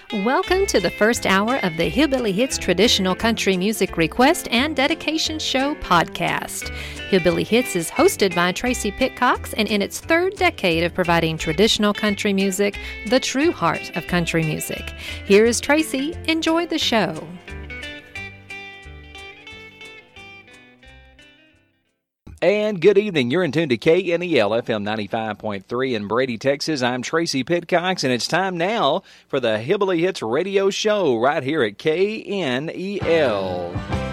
Welcome to the first hour of the Hillbilly Hits Traditional Country Music Request and Dedication Show podcast. Hillbilly Hits is hosted by Tracy Pitcox, and in its third decade of providing traditional country music, the true heart of country music. Here is Tracy. Enjoy the show. And good evening. You're in tune to KNEL FM 95.3 in Brady, Texas. I'm Tracy Pitcox, and it's time now for the Hillbilly Hits radio show right here at KNEL.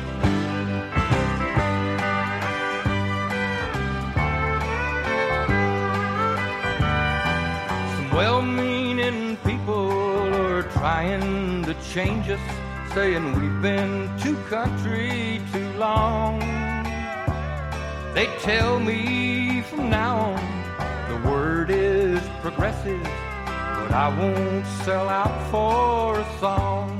Some well-meaning people are trying to change us, saying we've been too country too long. They tell me from now on the word is progressive, but I won't sell out for a song.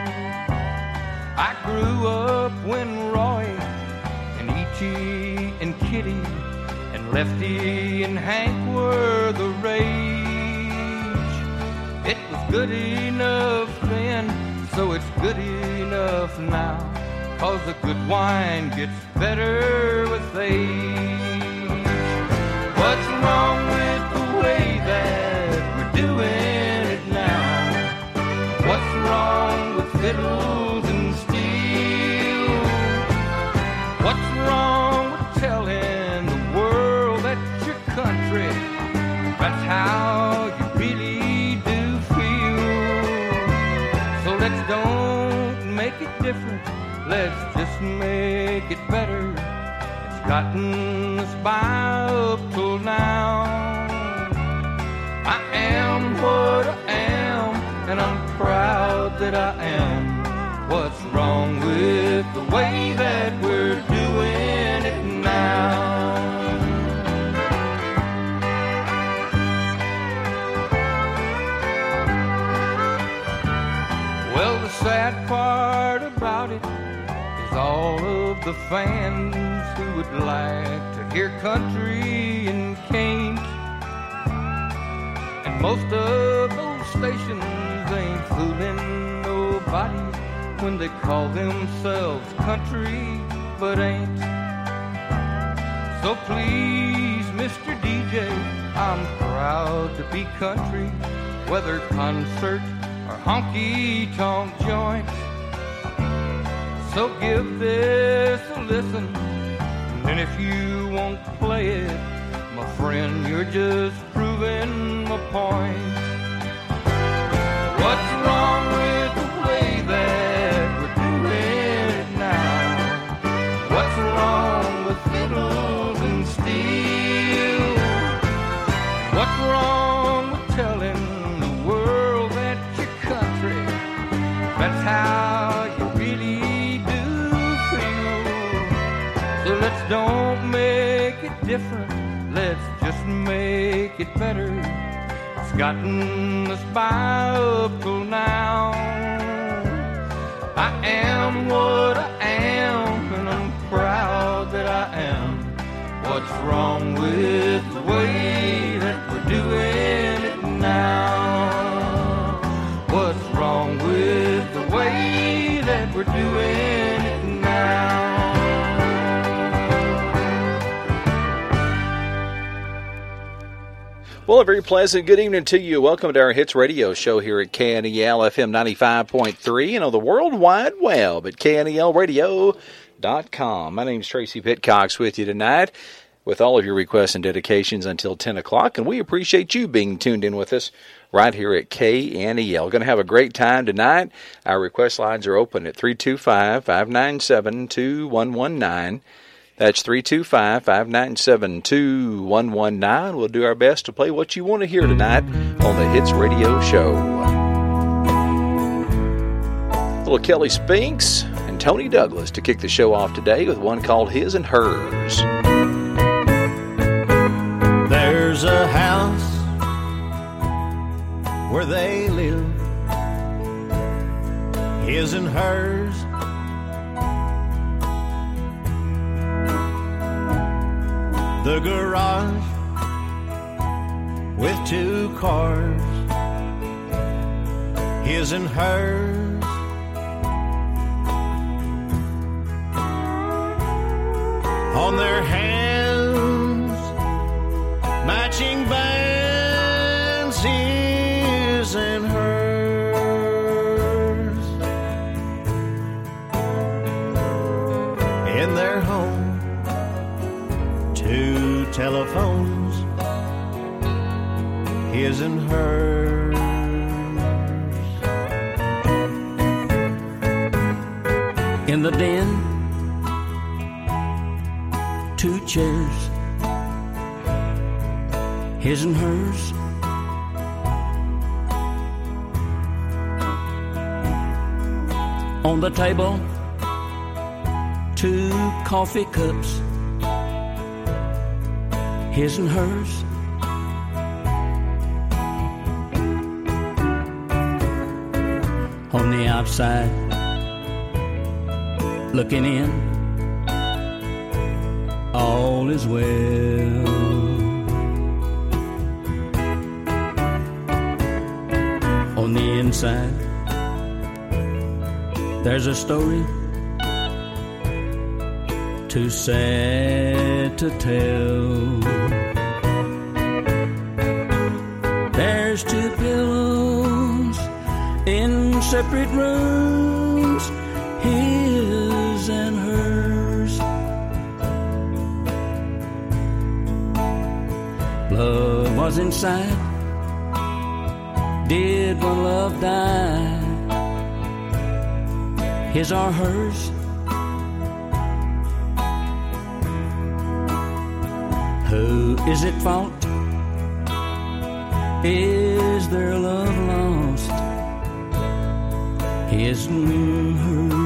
I grew up when Roy and E.T. and Kitty and Lefty and Hank were the rage. It was good enough then, so it's good enough now. 'Cause the good wine gets better with age. What's wrong with the way that we're doing it now? What's wrong with fiddles and steel? What's wrong with telling the world that your country, that's how you really do feel? So let's don't make it different. Let's just make it better. It's gotten us by up till now. I am what I am, and I'm proud that I am. What's wrong with the way that we're doing it now? Well, the sad part about it, all of the fans who would like to hear country and can't. And most of those stations ain't fooling nobody when they call themselves country but ain't. So please, Mr. DJ, I'm proud to be country, whether concert or honky-tonk joint. So give this a listen, and if you won't play it, my friend, you're just proving my point. What's wrong with the way that we're doing it now? What's wrong with fiddles and steel? What's wrong with telling the world that your country, that's how you really let's don't make it different, let's just make it better. It's gotten us by up till now. I am what I am, and I'm proud that I am. What's wrong with the way that we're doing it now? What's wrong with the way that we're doing it now? Well, a very pleasant good evening to you. Welcome to our Hits Radio show here at KNEL FM 95.3 and on the World Wide Web at KNELradio.com. My name is Tracy Pitcox with you tonight with all of your requests and dedications until 10 o'clock, and we appreciate you being tuned in with us right here at KNEL. Going to have a great time tonight. Our request lines are open at 325-597-2119. That's 325-597-2119. We'll do our best to play what you want to hear tonight on the Hits Radio Show. Little Kelly Spinks and Tony Douglas to kick the show off today with one called His and Hers. There's a house where they live, his and hers. The garage with 2 cars, his and hers. On their hands, matching bands, his and hers. In their home, 2 telephones, his and hers. In the den, 2 chairs, his and hers. On the table, 2 coffee cups, his and hers. On the outside, looking in, all is well. On the inside, there's a story too sad to tell. There's 2 pillows in separate rooms, his and hers. Love was inside. Did one love die? His or hers? Who is at fault? Is their love lost? His and hers.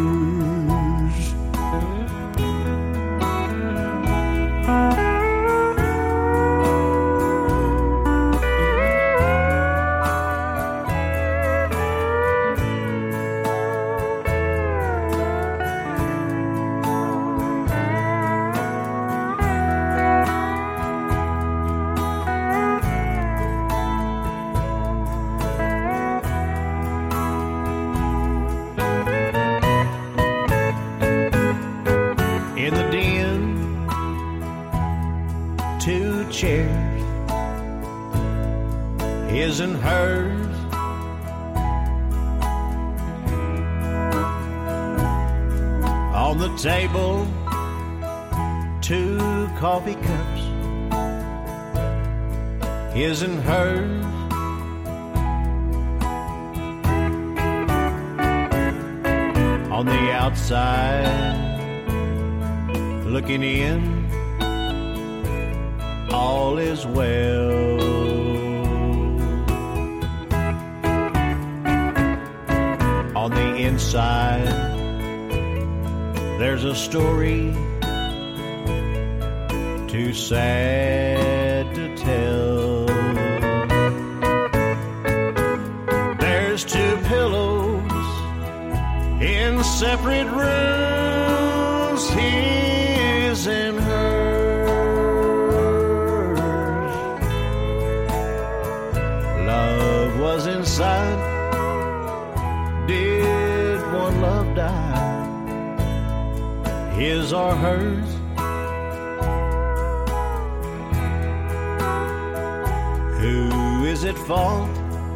Chairs, his and hers. On the table, 2 coffee cups, his and hers. On the outside, looking in, all is well. On the inside, there's a story too sad to tell. There's 2 pillows in separate rooms, his and hers. Was inside. Did one love die? His or hers? Who is at fault?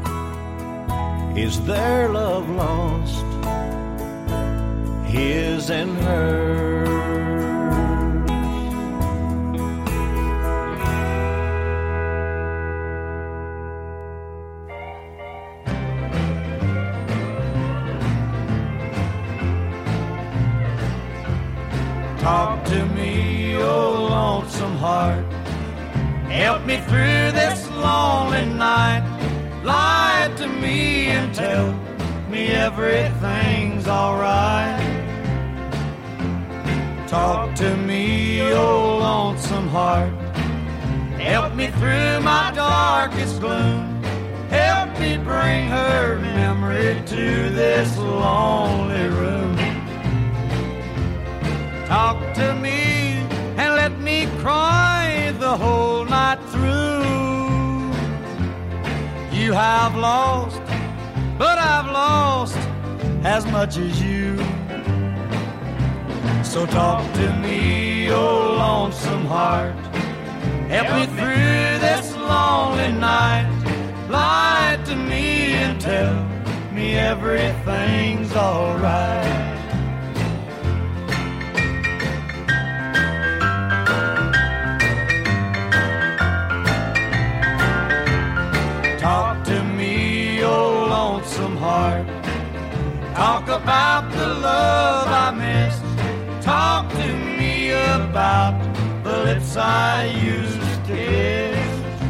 Is their love lost? His and hers. Talk to me, oh lonesome heart. Help me through this lonely night. Lie to me and tell me everything's alright. Talk to me, oh lonesome heart. Help me through my darkest gloom. Help me bring her memory to this lonely room. Talk to me and let me cry the whole night through. You have lost, but I've lost as much as you. So talk to me, oh lonesome heart. Help me through this lonely night. Lie to me and tell me everything's alright. Talk to me, oh lonesome heart. Talk about the love I missed. Talk to me about the lips I used to kiss.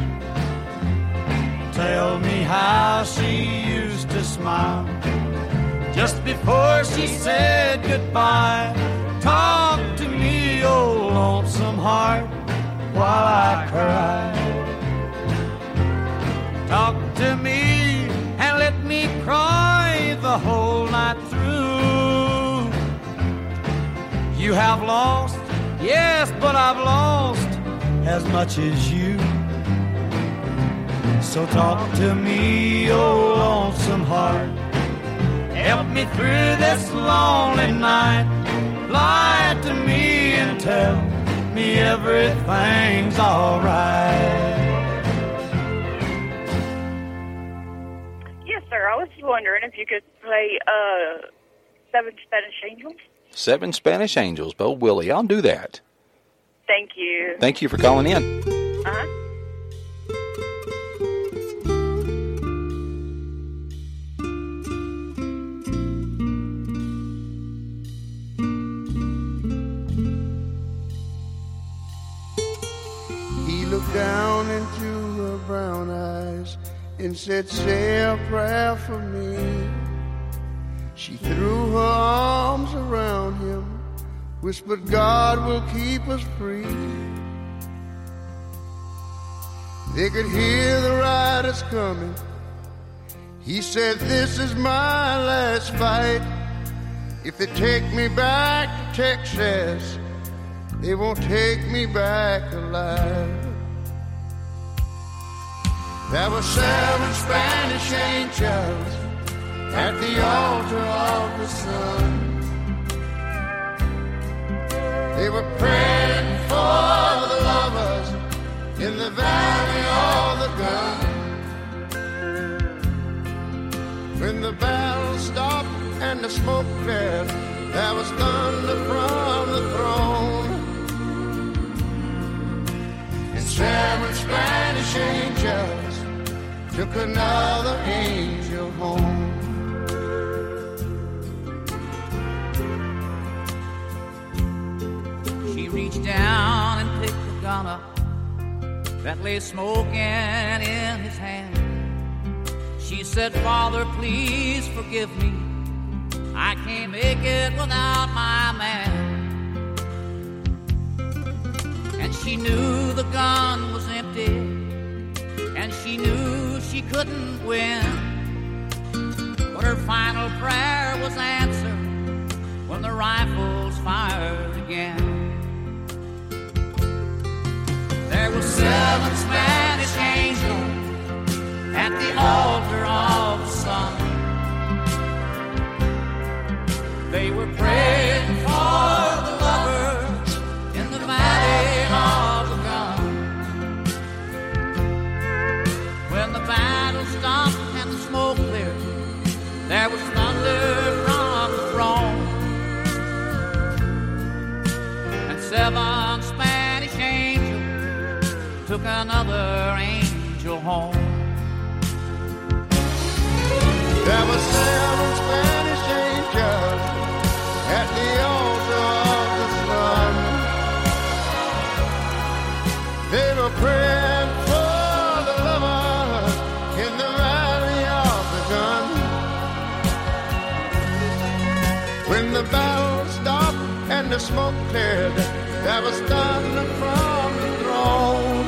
Tell me how she used to smile just before she said goodbye. Talk to me, oh lonesome heart, while I cry. Talk to me and let me cry the whole night through. You have lost, yes, but I've lost as much as you. So talk to me, oh lonesome heart. Help me through this lonely night. Lie to me and tell me everything's alright. Yes, sir. I was wondering if you could play Seven Spanish Angels. Seven Spanish Angels, Bo Willie. I'll do that. Thank you. Thank you for calling in. Uh-huh. He looked down into her brown eyes and said, say a prayer for me. She threw her arms around him, whispered, God will keep us free. They could hear the riders coming. He said, this is my last fight. If they take me back to Texas, they won't take me back alive. There were 7 Spanish angels at the altar of the sun. They were praying for the lovers in the valley of the gun. When the battle stopped and the smoke cleared, there was thunder from the throne. And 7 Spanish angels took another angel home. She reached down and picked the gun up that lay smoking in his hand. She said, Father, please forgive me. I can't make it without my man. And she knew the gun was empty, and she knew she couldn't win. But her final prayer was answered when the rifles fired again. There were 7 Spanish angels at the altar of the sun. They were praying for the lovers in the valley of the gun. When the battle stopped and the smoke cleared, there was thunder from the throne. And 7 Spanish angels took another angel home. There were 7 Spanish angels at the altar of the sun. They were praying for the lovers in the valley of the gun. When the battle stopped and the smoke cleared, there was thunder from the throne.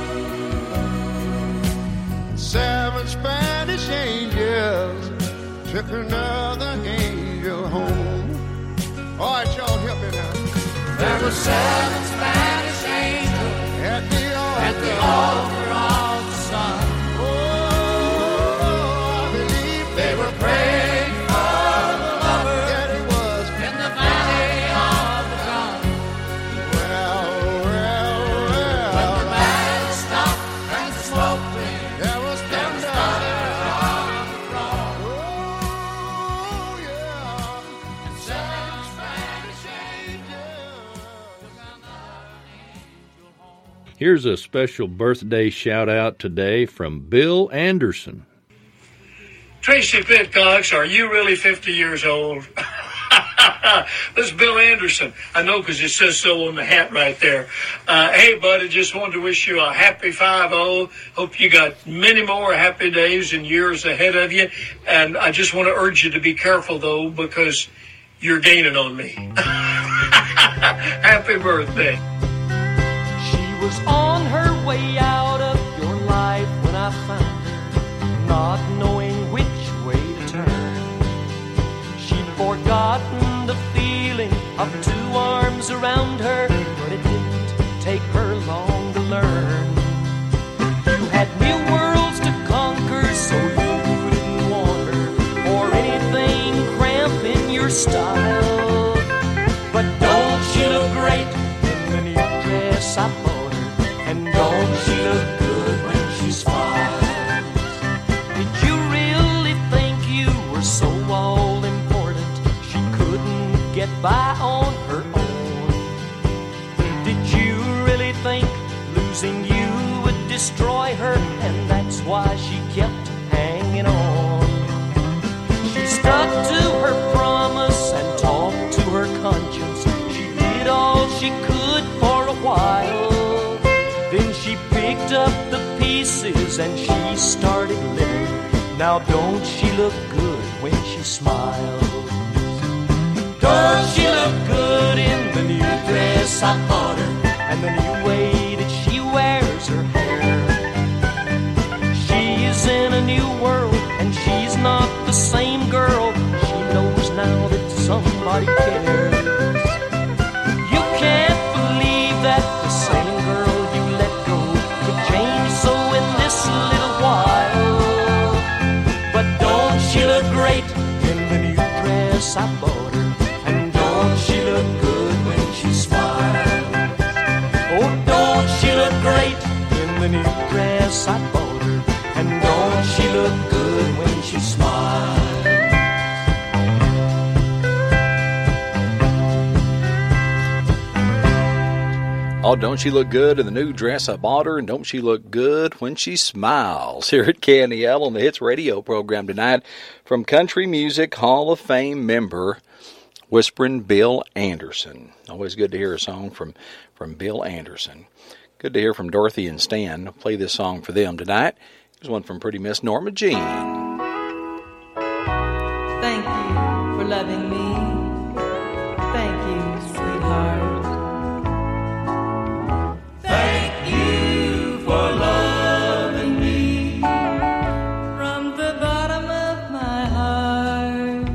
7 Spanish angels took another angel home. All right, y'all, help me now. There were 7 Spanish angels at the altar of the sun. Oh, I believe they were Here's a special birthday shout-out today from Bill Anderson. Tracy Pitcox, are you really 50 years old? This is Bill Anderson. I know because it says so on the hat right there. Hey, buddy, just wanted to wish you a happy 5-0. Hope you got many more happy days and years ahead of you. And I just want to urge you to be careful, though, because you're gaining on me. Happy birthday. She was on her way out of your life when I found her, not knowing which way to turn. She'd forgotten the feeling of 2 arms around her, but it didn't take her long to learn. You had new worlds to conquer, so you didn't want her or anything cramping your style. But don't she look great in the new dress I bought her? And don't she look good when she smiles? Did you really think you were so all important she couldn't get by on her own? Did you really think losing you would destroy her, and that's why she kept hanging on? She stuck to her promise and talked to her conscience. She did all she could for a while. Then she picked up the pieces and she started living. Now don't she look good when she smiles? Don't she look good in the new dress I bought her, and the new way that she wears her hair? She's in a new world and she's not the same girl. She knows now that somebody cares. You can't believe that the same girl you let go could change so in this little while. But don't she look great in the new dress I bought her? And don't she look good when she smiles? Oh, don't she look great in the new dress I bought her? And don't she look good when she smiles? Oh, don't she look good in the new dress I bought her, and don't she look good when she smiles? Here at KNEL on the Hits Radio program tonight from Country Music Hall of Fame member, Whispering Bill Anderson. Always good to hear a song from Bill Anderson. Good to hear from Dorothy and Stan. I'll play this song for them tonight. Here's one from Pretty Miss Norma Jean. Thank you for loving me. Thank you, sweetheart. Thank you for loving me From the bottom of my heart.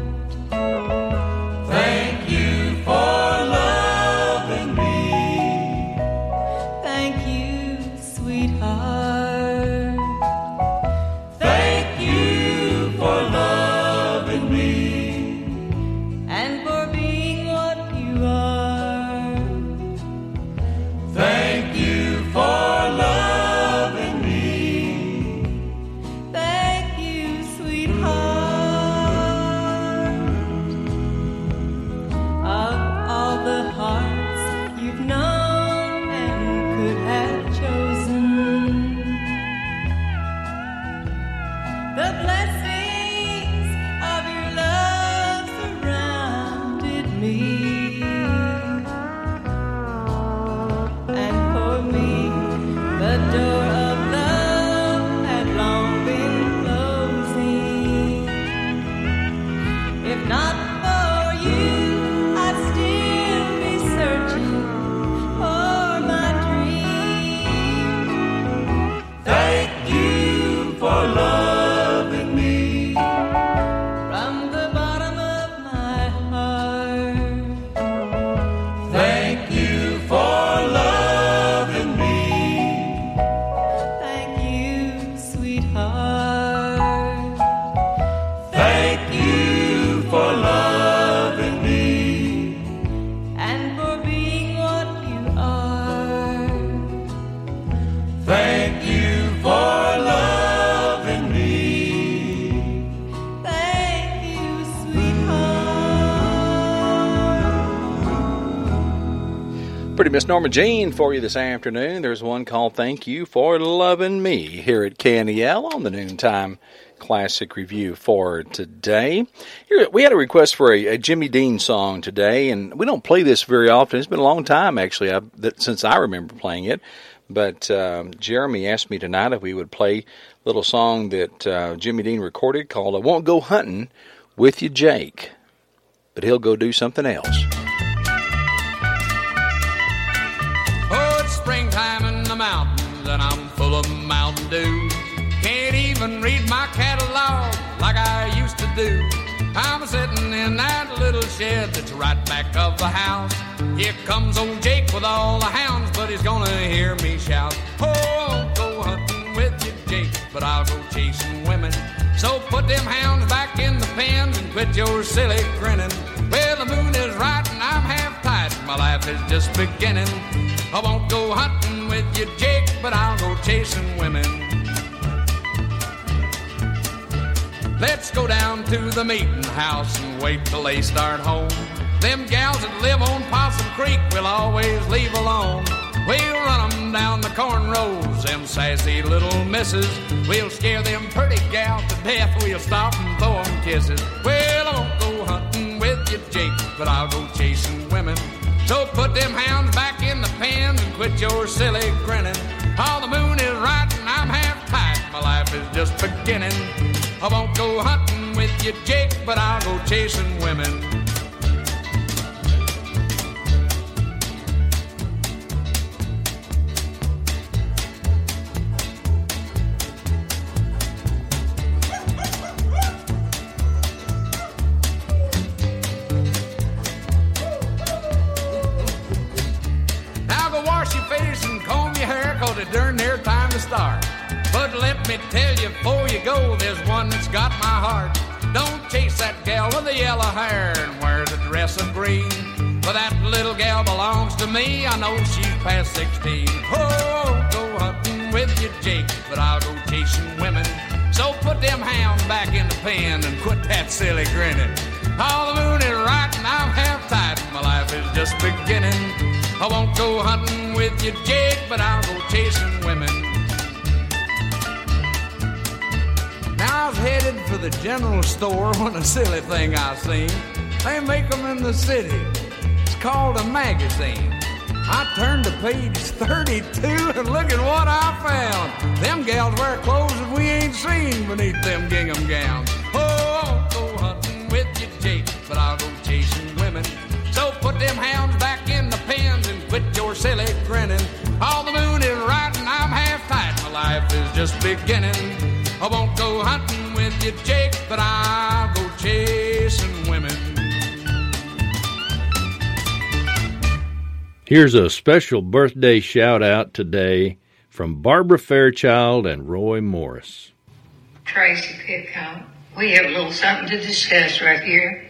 Thank you for loving me. Thank you, sweetheart. Thank you for loving me And for being what you are. Thank you for loving me. Thank you, sweetheart. Of all the hearts you've known and could have chosen, the blessings of your love surrounded me. And for me, the door of love had long been closing. If not for you, I'd still be searching for my dream. Thank you for loving me From the bottom of my heart. Thank you for loving me. Thank you, sweetheart. Thank you for loving me. And for being what you are. Thank you for loving me. Thank you, sweetheart. Pretty Miss Norma Jean for you this afternoon. There's one called Thank You for Loving Me here at KNEL on the Noontime Classic Review for today. Here, we had a request for a Jimmy Dean song today, and we don't play this very often. It's been a long time, actually, since I remember playing it. But Jeremy asked me tonight if we would play a little song that Jimmy Dean recorded called I Won't Go Hunting With You, Jake. But he'll go do something else. Springtime in the mountains and I'm full of Mountain Dew. Can't even read my catalog like I used to do. I'm sitting in that little shed that's right back of the house. Here comes old Jake with all the hounds, but he's gonna hear me shout. Oh, I won't go hunting with you, Jake, but I'll go chasing women. So put them hounds back in the pens and quit your silly grinning. Well, the moon is right and I'm half tight. My life is just beginning. I won't go hunting with you, Jake, but I'll go chasing women. Let's go down to the meeting house and wait till they start home. Them gals that live on Possum Creek will always leave alone. We'll run them down the corn rows, them sassy little misses. We'll scare them pretty gals to death. We'll stop and throw them kisses. Well, I won't go hunting with you, Jake, but I'll go chasing women. So put them hounds back in the pens and quit your silly grinning. Oh, the moon is right and I'm half tight. My life is just beginning. I won't go hunting with you, Jake, but I'll go chasing women. It's darn near time to start. But let me tell you before you go, there's one that's got my heart. Don't chase that gal with the yellow hair and wears a dress of green. But that little gal belongs to me, I know she's past 16. Oh, go hunting with you, Jake, but I'll go chasing women. So put them hounds back in the pen and quit that silly grinning. Oh, the moon is right and I'm half tight. My life is just beginning. I won't go hunting with you, Jake, but I'll go chasing women. Now I was headed for the general store when a silly thing I seen. They make them in the city. It's called a magazine. I turned to page 32 and look at what I found. Them gals wear clothes that we ain't seen beneath them gingham gowns. Oh, I won't go hunting with you, Jake, but I'll go chasing women. So put them hounds back in the pens and quit your silly grinning. All the moon is right and I'm half tight. My life is just beginning. I won't go hunting with you, Jake, but I'll go chasing women. Here's a special birthday shout-out today from Barbara Fairchild and Roy Morris. Tracy Pitcock, we have a little something to discuss right here.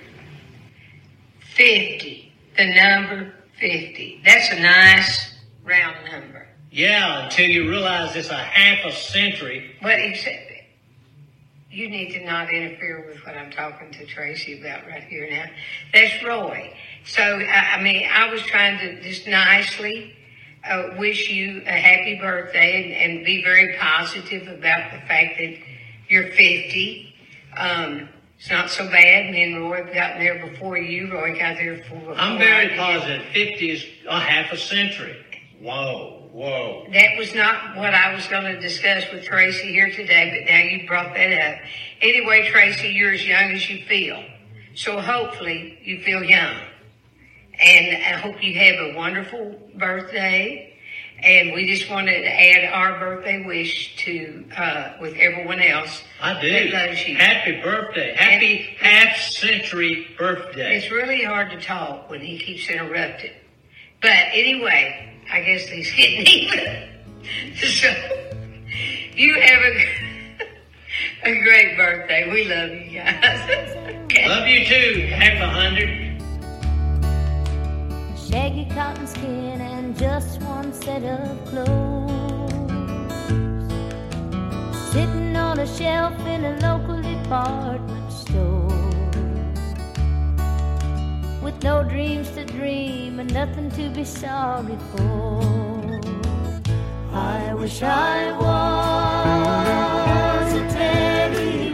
50, the number 50. That's a nice round number. Yeah, until you realize it's a half a century. But except, you need to not interfere with what I'm talking to Tracy about right here now. That's Roy. So, I was trying to just nicely wish you a happy birthday and be very positive about the fact that you're 50. It's not so bad. Me and Roy have gotten there before you. Roy got there before I'm very positive. 50 is a half a century. Whoa. That was not what I was going to discuss with Tracy here today, but now you brought that up. Anyway, Tracy, you're as young as you feel. So hopefully you feel young. And I hope you have a wonderful birthday. And we just wanted to add our birthday wish to with everyone else. I do. That loves you. Happy birthday. Happy half-century birthday. It's really hard to talk when he keeps interrupting. But anyway, I guess he's getting even. So you have a great birthday. We love you guys. Okay. Love you too. Happy 100. Shaggy cotton skin and just one set of clothes, sitting on a shelf in a local department store, with no dreams to dream but nothing to be sorry for. I wish I was a teddy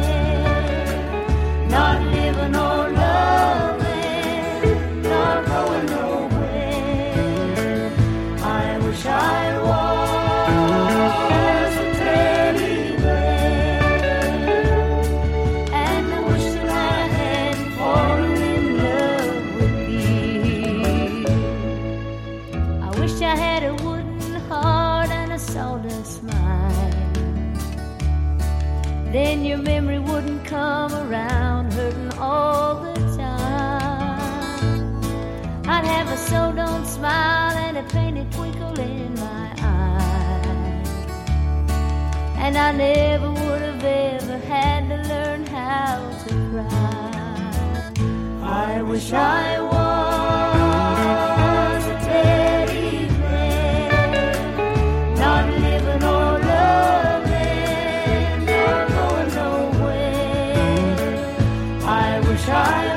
bear, not living or loving, not going nowhere. I wish I was a teddy bear, and I wish that I hadn't fallen in love with you. I wish I had a wooden heart and a sawdust smile. Then your memory wouldn't come around hurting all the time. I'd have a so don't smile and a painted twinkle in my eye, and I never would have ever had to learn how to cry. I wish I was a teddy bear, not living or loving, or going nowhere. I wish I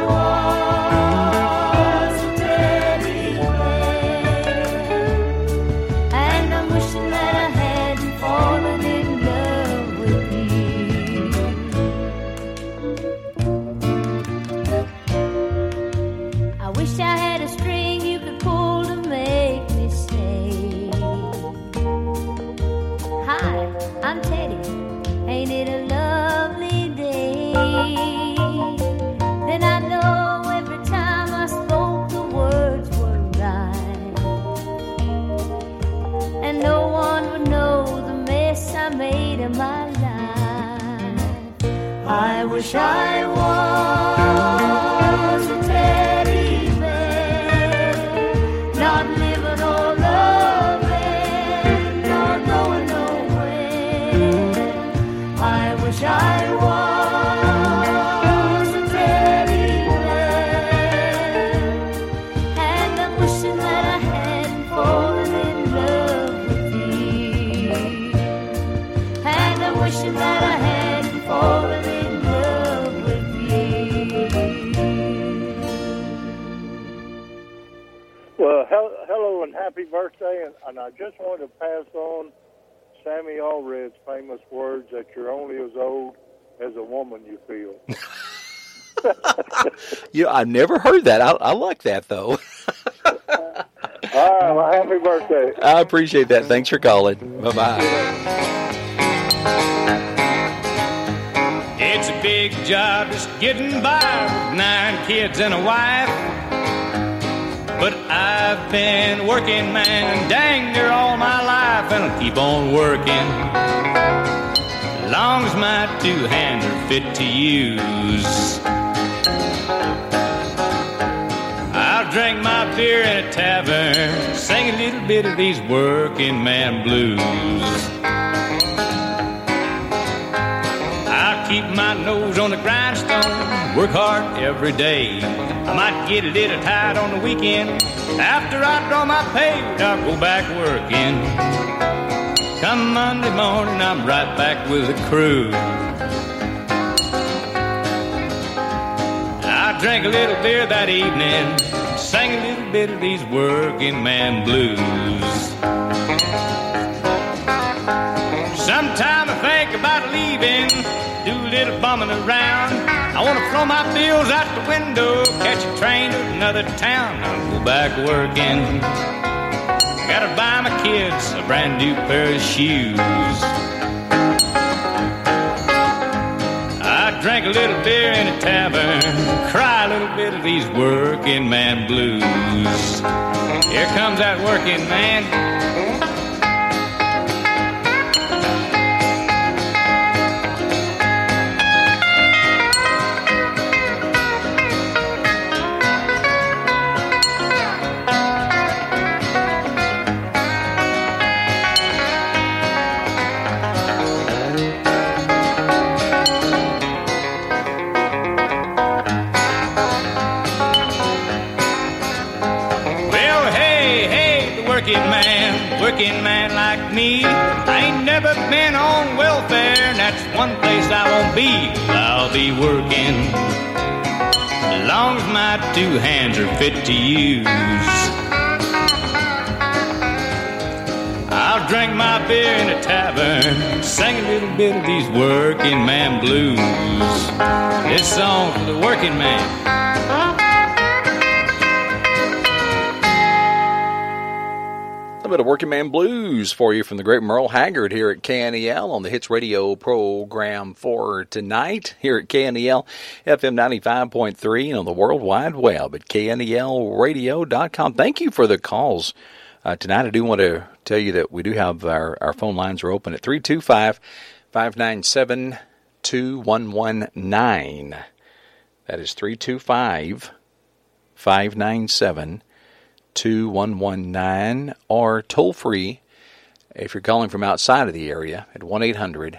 was a teddy bear, and I'm wishing that I hadn't fallen in love with you. I wish I had a string you could pull to make me stay. Hi, I'm Teddy. Ain't it a lovely day? Then I know every time I spoke the words were right, and no one would know the mess I made of my life. I wish I was a teddy bear, not living or loving, not going nowhere. I wish I was a teddy bear, and I'm wishing that I hadn't fallen in love with you, and I'm wishing that I hadn't fallen in love with you. Well, hello and happy birthday, and I just wanted to pass on Sammy Allred's famous words that you're only as old as a woman you feel. I never heard that. I like that, though. All right, well, happy birthday. I appreciate that. Thanks for calling. Bye-bye. It's a big job just getting by with 9 kids and a wife. But I've been working, man, dang near all my life, and I'll keep on working as long as my 2 hands are fit to use. I'll drink my beer in a tavern, sing a little bit of these working man blues. I'll keep my nose on the grindstone, work hard every day. I might get a little tired on the weekend. After I draw my pay, I'll go back working. Come Monday morning, I'm right back with the crew. I drank a little beer that evening, sang a little bit of these working man blues. Sometime I think about leaving, do a little bumming around. I want to throw my bills out the window, catch a train to another town. I'll go back working. Gotta buy my kids a brand new pair of shoes. I drank a little beer in a tavern, cry a little bit of these working man blues. Here comes that working man. Working man like me, I ain't never been on welfare, and that's one place I won't be. I'll be working as long as my two hands are fit to use. I'll drink my beer in a tavern, sing a little bit of these working man blues. This song for the working man. A bit of Working Man Blues for you from the great Merle Haggard here at KNEL on the Hits Radio program for tonight here at KNEL FM 95.3 and on the World Wide Web at KNELradio.com. Thank you for the calls tonight. I do want to tell you that we do have our phone lines are open at 325-597-2119. That is 325-597-2119 or toll free if you're calling from outside of the area at 1-800-526-9698.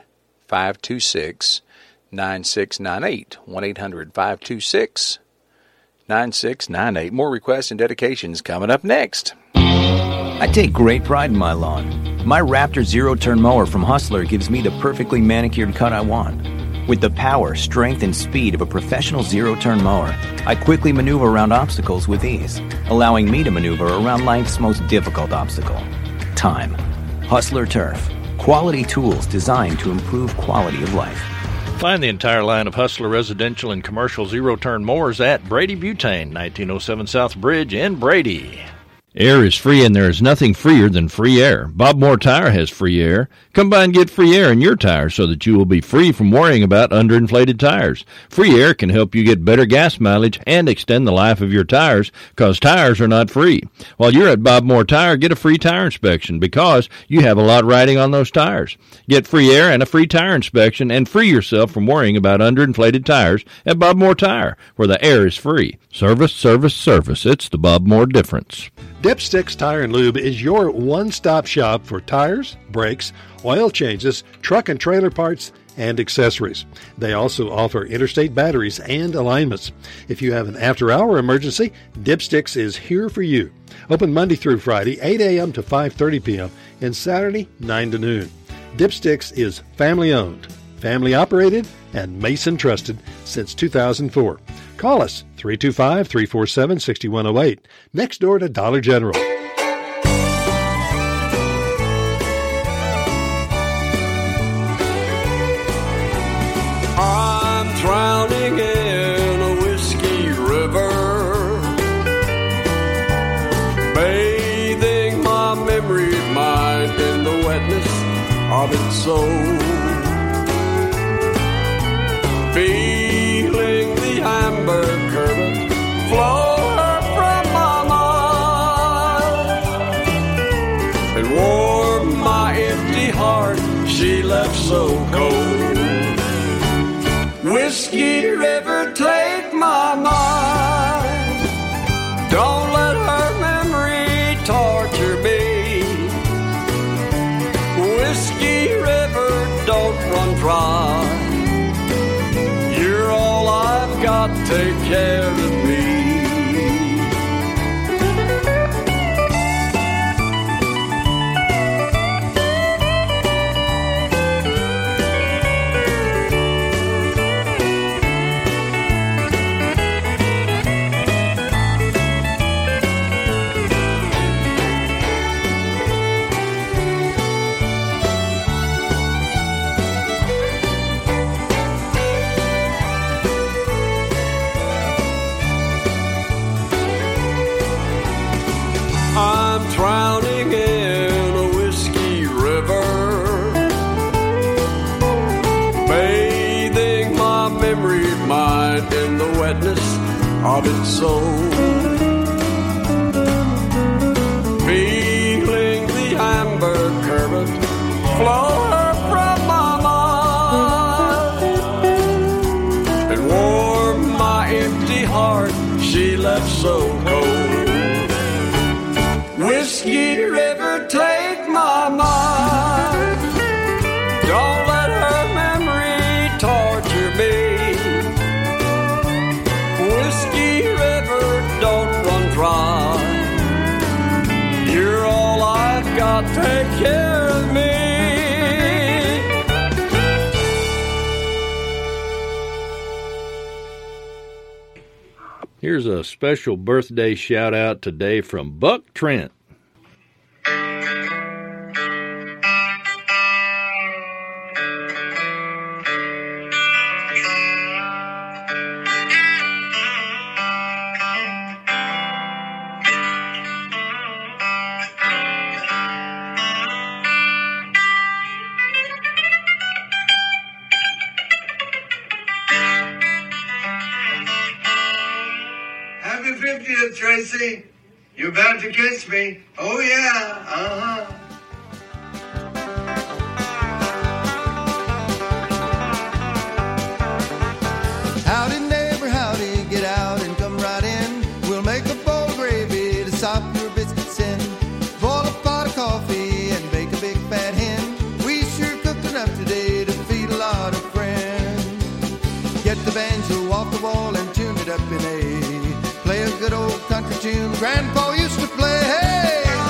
1-800-526-9698. More requests and dedications coming up next. I take great pride in my lawn. My Raptor zero-turn mower from Hustler gives me the perfectly manicured cut I want. With the power, strength, and speed of a professional zero-turn mower, I quickly maneuver around obstacles with ease, allowing me to maneuver around life's most difficult obstacle, time. Hustler Turf. Quality tools designed to improve quality of life. Find the entire line of Hustler residential and commercial zero-turn mowers at Brady Butane, 1907 South Bridge in Brady. Air is free, and there is nothing freer than free air. Bob Moore Tire has free air. Come by and get free air in your tires so that you will be free from worrying about underinflated tires. Free air can help you get better gas mileage and extend the life of your tires, because tires are not free. While you're at Bob Moore Tire, get a free tire inspection because you have a lot riding on those tires. Get free air and a free tire inspection and free yourself from worrying about underinflated tires at Bob Moore Tire, where the air is free. Service, service, service. It's the Bob Moore difference. Dipsticks Tire and Lube is your one-stop shop for tires, brakes, oil changes, truck and trailer parts, and accessories. They also offer interstate batteries and alignments. If you have an after-hour emergency, Dipsticks is here for you. Open Monday through Friday, 8 a.m. to 5:30 p.m., and Saturday, 9 to noon. Dipsticks is family-owned, family-operated, and Mason-trusted since 2004. Call us, 325-347-6108, next door to Dollar General. I'm drowning in a whiskey river, bathing my memory mind in the wetness of its soul. Feeling the amber current flow from my mind and warm my empty heart she left so cold. Whiskey River, take my mind. Don't let her memory torture me. Whiskey River, don't run dry. You're all I've got, take care of me. I'm drowning in a whiskey river, bathing my memory mind in the wetness of its soul. Feeling the amber current flow from my mind and warm my empty heart she left so cold. Whiskey River, take my mind. Don't let her memory torture me. Whiskey River, don't run dry. You're all I've got, take care of me. Here's a special birthday shout-out today from Buck Trent. Happy 50th, Tracy. You're about to kiss me. Oh, yeah. Uh-huh. Howdy, neighbor, howdy, get out and come right in. We'll make a bowl of gravy to sop your biscuits in. Boil a pot of coffee and bake a big fat hen. We sure cooked enough today to feed a lot of friends. Get the banjo off the wall and tune it up in A. Play a good old country tune Grandpa used to play. Hey!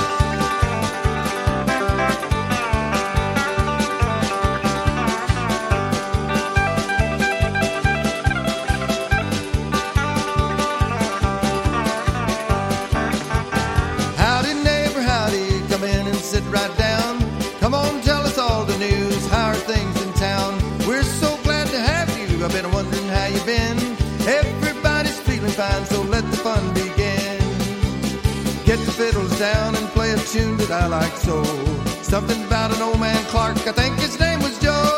Howdy, neighbor, howdy, come in and sit right down. Come on, tell us all the news. How are things in town? We're so glad to have you. I've been wondering how you've been. Everybody's feeling fine, so let the fun begin. Get the fiddles down and play a tune that I like so. Something about an old man Clark, I think his name was Joe.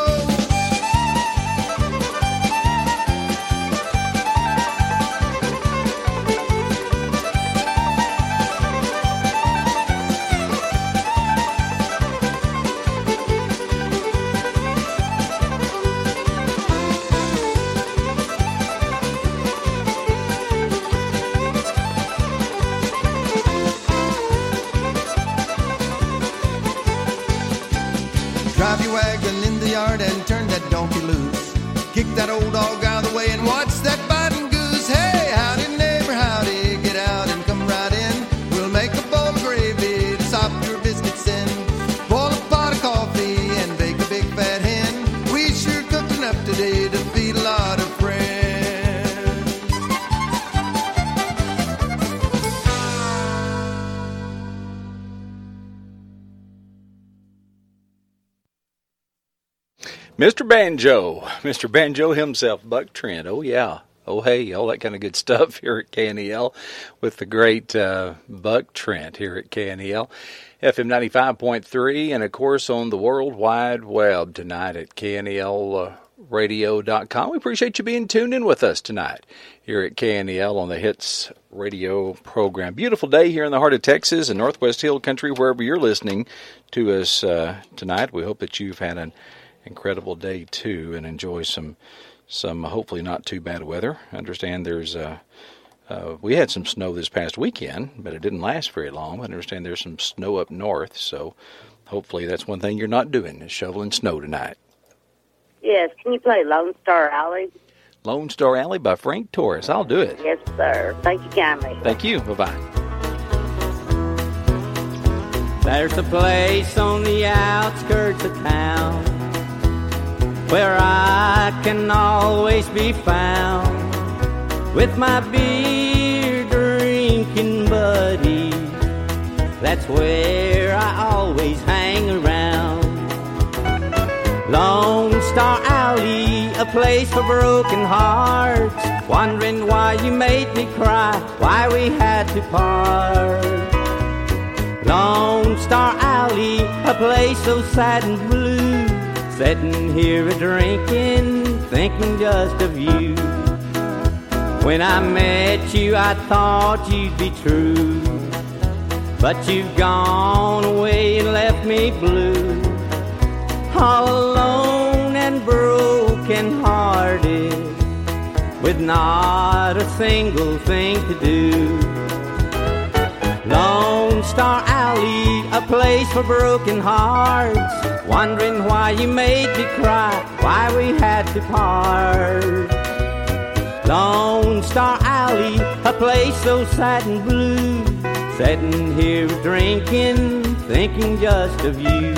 Drive your wagon in the yard and turn that donkey loose. Kick that old dog out of the way and watch that biting goose. Hey, howdy, neighbor, howdy, get out and come right in. We'll make a bowl of gravy to sop your biscuits in. Boil a pot of coffee and bake a big fat hen. We sure cooked enough today to feed a lot of friends. Mr. Banjo himself, Buck Trent. Oh, yeah. Oh, hey, all that kind of good stuff here at KNEL with the great Buck Trent here at KNEL. FM 95.3, and, of course, on the World Wide Web tonight at KNELradio.com. We appreciate you being tuned in with us tonight here at KNEL on the Hits Radio program. Beautiful day here in the heart of Texas and Northwest Hill Country, wherever you're listening to us tonight. We hope that you've had an incredible day too and enjoy some hopefully not too bad weather. I understand there's we had some snow this past weekend, but it didn't last very long. I understand there's some snow up north, so hopefully that's one thing you're not doing is shoveling snow tonight. Yes, can you play Lone Star Alley? Lone Star Alley by Frank Torres. I'll do it. Yes, sir. Thank you kindly. Thank you. Bye-bye. There's a place on the outskirts of town where I can always be found with my beer drinking buddies. That's where I always hang around. Lone Star Alley, a place for broken hearts, wondering why you made me cry, why we had to part. Lone Star Alley, a place so sad and blue, sitting here a-drinking, thinking just of you. When I met you, I thought you'd be true, but you've gone away and left me blue, all alone and broken-hearted, with not a single thing to do. Lone Star Alley, a place for broken hearts, wondering why you made me cry, why we had to part. Lone Star Alley, a place so sad and blue, sitting here drinking, thinking just of you.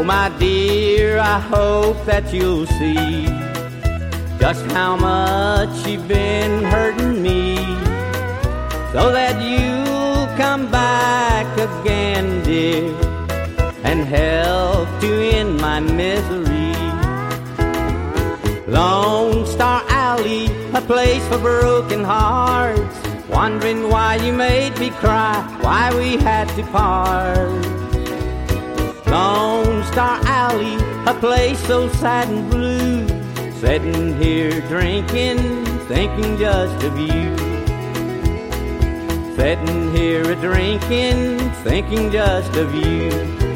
my dear, I hope that you'll see just how much you've been hurting me, so that you'll come back again, dear, and help to end my misery. Lone Star Alley, a place for broken hearts, wondering why you made me cry, why we had to part. Lone Star Alley, a place so sad and blue, sitting here drinking, thinking just of you. Sitting here a-drinking, thinking just of you.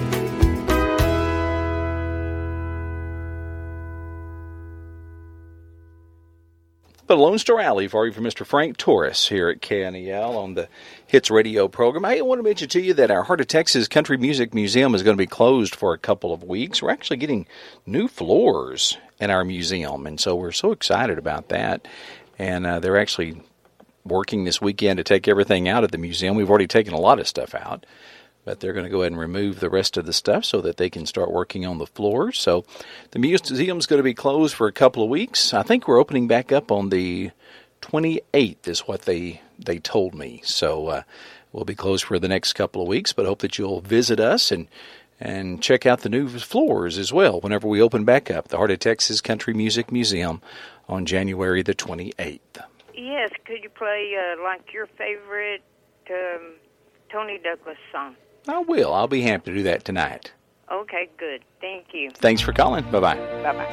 The Lone Star Alley for you from Mr. Frank Torres here at KNEL on the Hits Radio program. Hey, I want to mention to you that our Heart of Texas Country Music Museum is going to be closed for a couple of weeks. We're actually getting new floors in our museum, and so we're so excited about that. And they're actually working this weekend to take everything out of the museum. We've already taken a lot of stuff out, but they're going to go ahead and remove the rest of the stuff so that they can start working on the floors. So the museum's going to be closed for a couple of weeks. I think we're opening back up on the 28th is what they told me. So we'll be closed for the next couple of weeks, but hope that you'll visit us and check out the new floors as well whenever we open back up, the Heart of Texas Country Music Museum on January the 28th. Yes, could you play like your favorite Tony Douglas song? I will. I'll be happy to do that tonight. Okay, good. Thank you. Thanks for calling. Bye-bye. Bye-bye.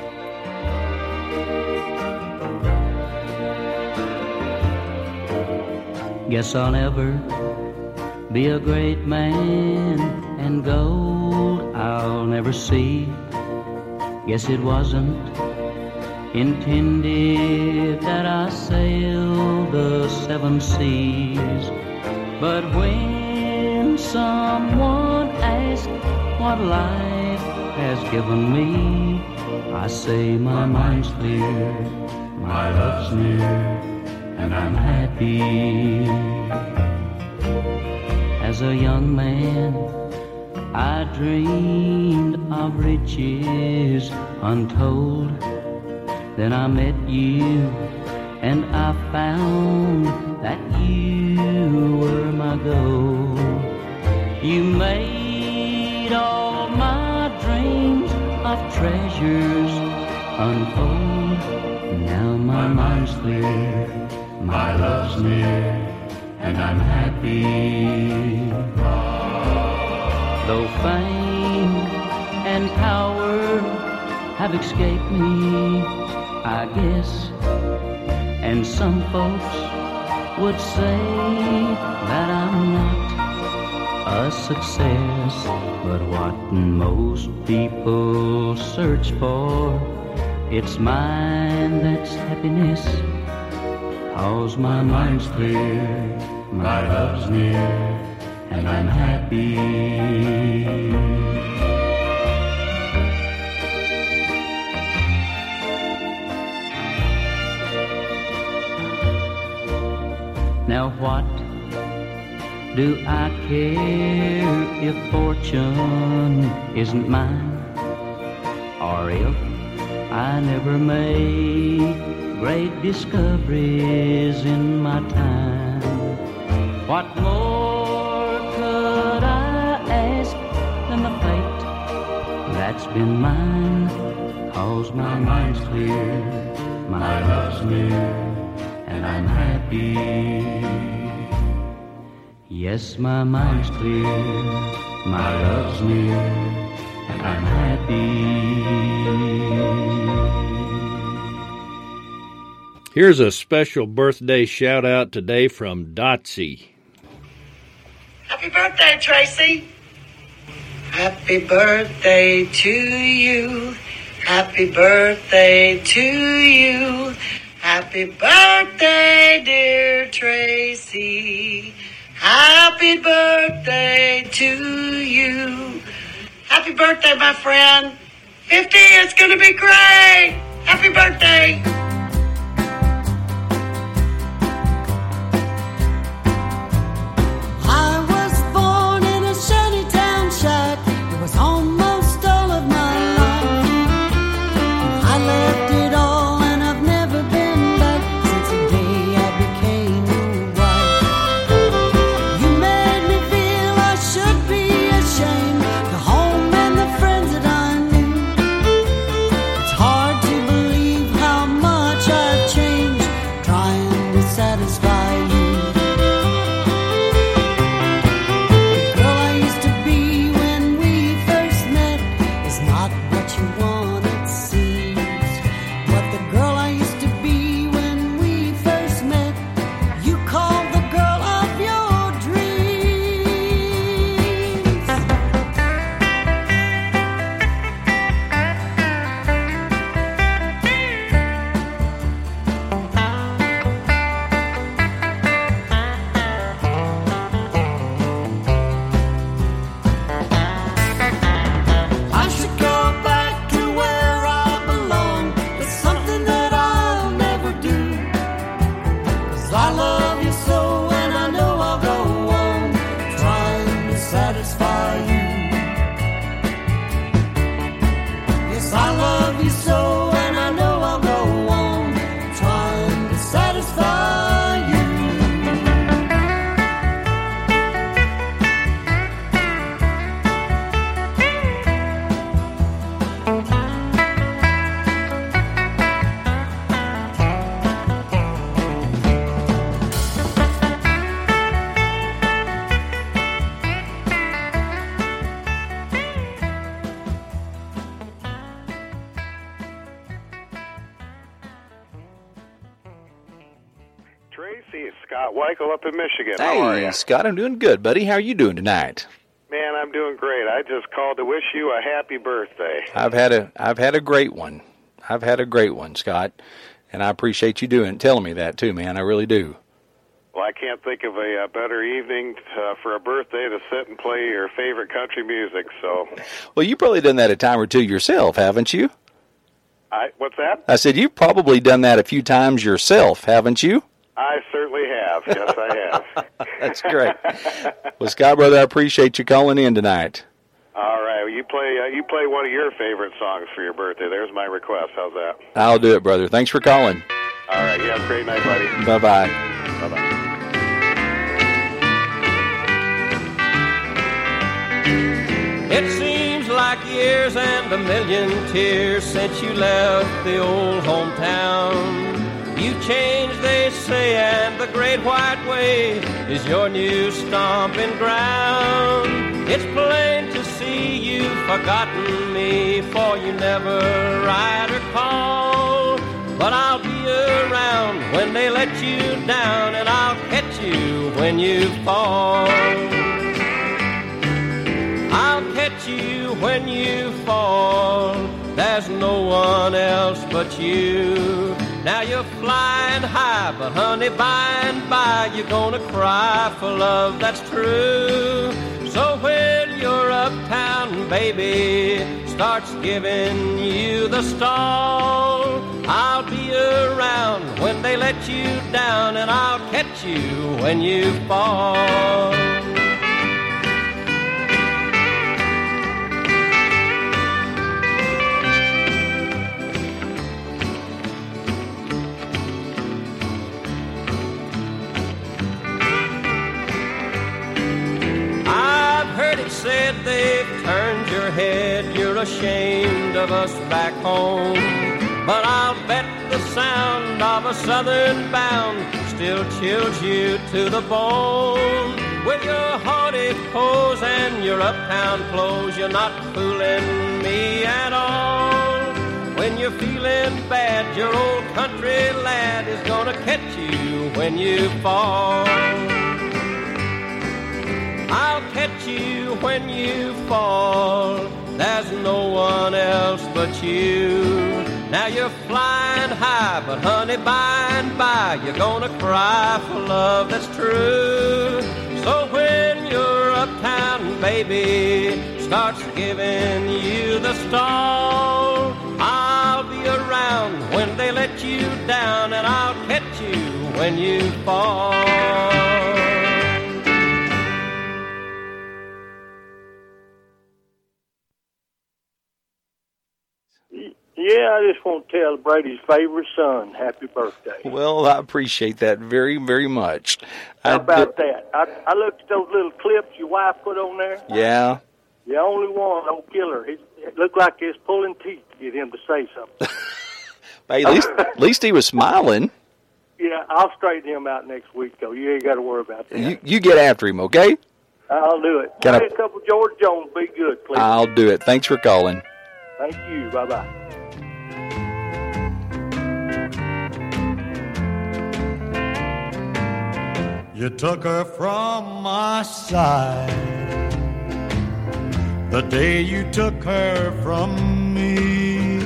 Guess I'll never be a great man, and gold I'll never see. Guess it wasn't intended that I sail the seven seas. But when someone asks what life has given me, I say my mind's clear, my love's near, and I'm happy. As a young man, I dreamed of riches untold. Then I met you, and I found that you were my goal. You made all my dreams of treasures unfold. Now my mind's clear, my love's near, and I'm happy. Though fame and power have escaped me, I guess, and some folks would say that I'm not a success. But what most people search for, it's mine that's happiness. 'Cause my mind's clear, my love's near, and I'm happy. Now what do I care if fortune isn't mine, or if I never made great discoveries in my time? What more could I ask than the fate that's been mine? 'Cause my mind's clear, my love's near, and I'm happy. Yes, my mind's clear, my love's near, and I'm happy. Here's a special birthday shout-out today from Dotsy. Happy birthday, Tracy. Happy birthday to you. Happy birthday to you. Happy birthday, dear Tracy. Happy birthday to you. Happy birthday, my friend. 50, it's going to be great. Happy birthday. I was born in a shanty town shack. It was almost all of my the girl I used to be when we first met. You called the girl of your dreams. I should go back to where I belong. It's something that I'll never do. 'Cause I love you so, and I know I'll go on trying to satisfy you. Yes, I love you so, and I know I'll go on trying to satisfy you. Tracy, it's Scott Weichel up in Michigan. How are Hey, you? Scott, I'm doing good, buddy. How are you doing tonight? Man, I'm doing great. I just called to wish you a happy birthday. I've had a great one. I've had a great one, Scott, and I appreciate you telling me that too, man. I really do. Well, I can't think of a better evening for a birthday to sit and play your favorite country music. So, Well, you've probably done that a time or two yourself, haven't you? what's that? I said you've probably done that a few times yourself, haven't you? I certainly have. Yes, I have. That's great. Well, Scott, brother, I appreciate you calling in tonight. All right, well, you play one of your favorite songs for your birthday. There's my request. How's that? I'll do it, brother. Thanks for calling. All right, you have a great night, buddy. Bye-bye. Bye-bye. It seems like years and a million tears since you left the old hometown. You changed, they say, and the great white way is your new stomping ground. It's plain to see you've forgotten me, for you never write or call. But I'll be around when they let you down, and I'll catch you when you fall. I'll catch you when you fall. There's no one else but you. Now you're flying high, but honey, by and by you're gonna cry for love that's true. So when your uptown baby starts giving you the stall, I'll be around when they let you down, and I'll catch you when you fall. I've heard it said they've turned your head, you're ashamed of us back home. But I'll bet the sound of a southern bound still chills you to the bone. With your haughty pose and your uptown clothes, you're not fooling me at all. When you're feeling bad, your old country lad is gonna catch you when you fall. I'll catch you when you fall. There's no one else but you. Now you're flying high, but honey, by and by you're gonna cry for love that's true. So when your uptown baby starts giving you the stall, I'll be around when they let you down, and I'll catch you when you fall. Yeah, I just want to tell Brady's favorite son happy birthday. Well, I appreciate that very, very much. How about that? I looked at those little clips your wife put on there. Yeah. The only one, no killer. It looked like he was pulling teeth to get him to say something. Hey, at least he was smiling. Yeah, I'll straighten him out next week, though. You ain't got to worry about that. You get after him, okay? I'll do it. Can I- Play a couple George Jones. Be good, please. I'll do it. Thanks for calling. Thank you. Bye-bye. You took her from my side the day you took her from me,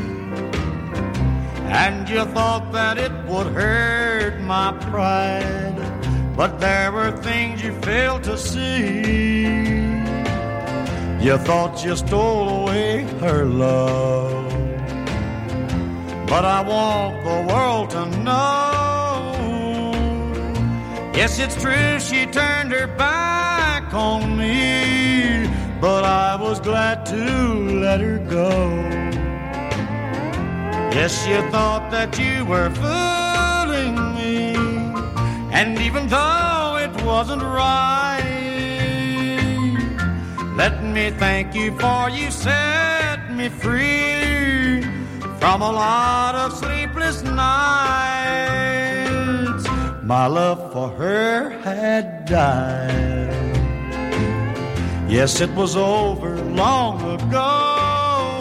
and you thought that it would hurt my pride, but there were things you failed to see. You thought you stole away her love, but I want the world to know. Yes, it's true, she turned her back on me, but I was glad to let her go. Yes, you thought that you were fooling me, and even though it wasn't right, let me thank you for you set me free from a lot of sleepless nights. My love for her had died. Yes, it was over long ago,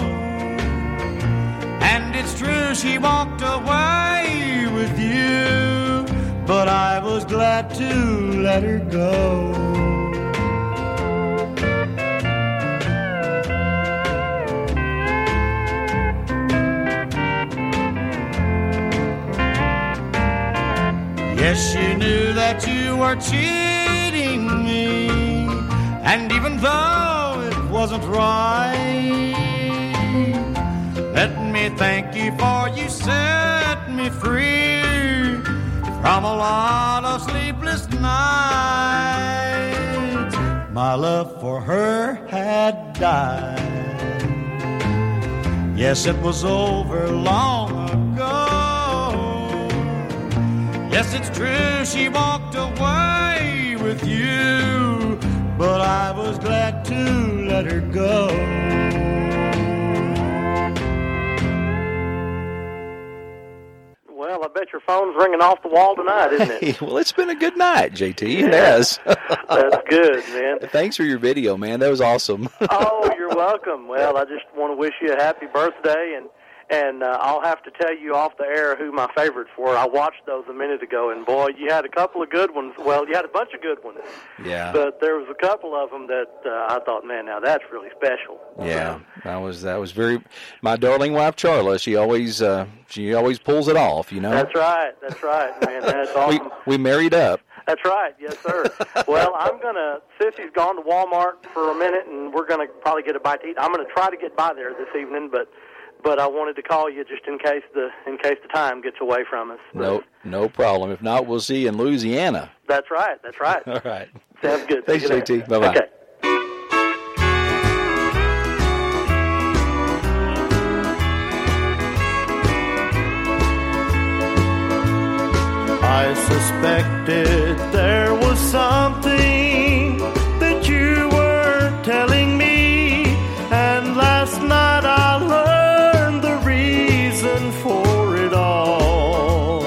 and it's true she walked away with you, but I was glad to let her go. Yes, she knew that you were cheating me, and even though it wasn't right, let me thank you for you set me free from a lot of sleepless nights. My love for her had died. Yes, it was over long ago. Yes, it's true, she walked away with you, but I was glad to let her go. Well, I bet your phone's ringing off the wall tonight, isn't it? Well, it's been a good night, JT. It has. That's good, man. Thanks for your video, man. That was awesome. Oh, you're welcome. Well, I just want to wish you a happy birthday, and I'll have to tell you off the air who my favorites were. I watched those a minute ago, and boy, you had a couple of good ones. Well, you had a bunch of good ones. Yeah. But there was a couple of them that I thought, man, now that's really special. Yeah, that was very. My darling wife Charla, she always pulls it off, you know. That's right, man. That's awesome. We married up. That's right, yes, sir. Well, Sissy's gone to Walmart for a minute, and we're gonna probably get a bite to eat. I'm gonna try to get by there this evening, but I wanted to call you just in case the time gets away from us. No problem. If not, we'll see you in Louisiana. That's right. All right. Sounds good. Thanks, JT. Bye-bye. Okay. I suspected there was something that you were telling me, and last night I learned the reason for it all.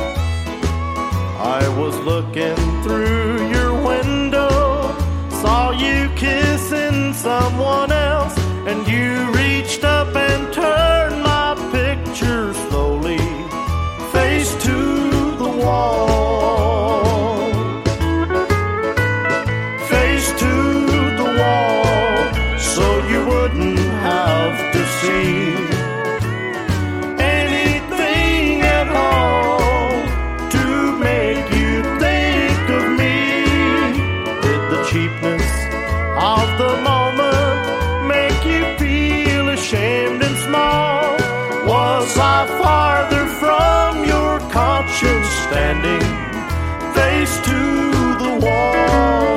I was looking through your window, saw you kissing someone else, and you reached up and turned my picture slowly, face to the wall, face to the wall, so you wouldn't have to see anything at all to make you think of me. Did the cheapness of the moment make you feel ashamed and small? Was I farther from your conscience, standing face to the wall?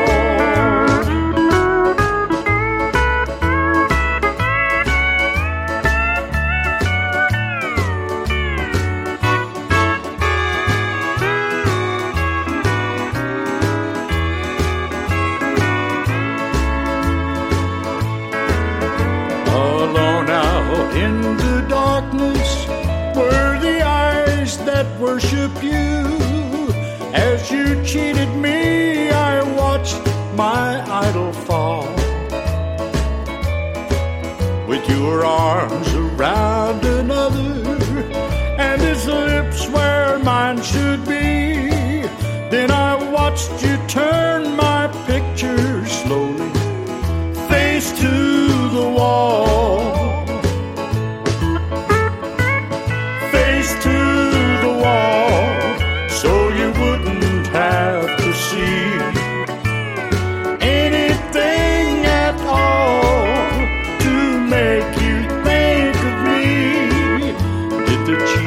Alone out in the darkness were the eyes that worship you. As you cheated me, I watched my idol fall. With your arms around another, and his lips where mine should be, then I watched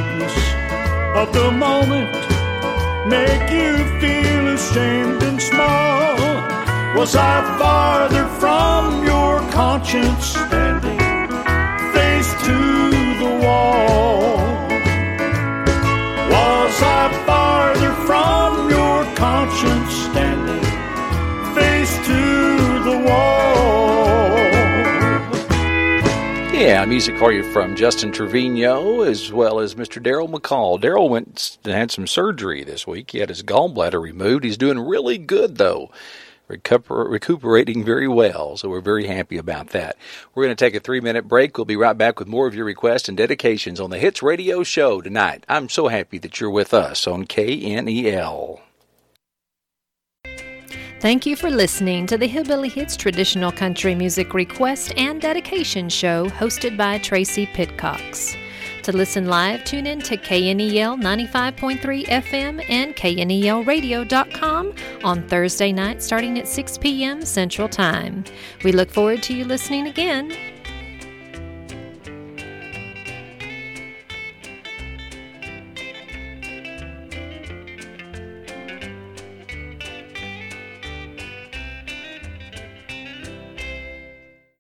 sweetness of the moment make you feel ashamed and small? Was I farther from your conscience standing face to the wall? Was I farther from your conscience standing face to the wall? Yeah, music for you from Justin Trevino as well as Mr. Daryl McCall. Daryl went and had some surgery this week. He had his gallbladder removed. He's doing really good, though. Recuperating very well, so we're very happy about that. We're going to take a 3-minute break. We'll be right back with more of your requests and dedications on the Hits Radio Show tonight. I'm so happy that you're with us on KNEL. Thank you for listening to the Hillbilly Hits Traditional Country Music Request and Dedication Show hosted by Tracy Pitcox. To listen live, tune in to KNEL 95.3 FM and KNELradio.com on Thursday night starting at 6 p.m. Central Time. We look forward to you listening again.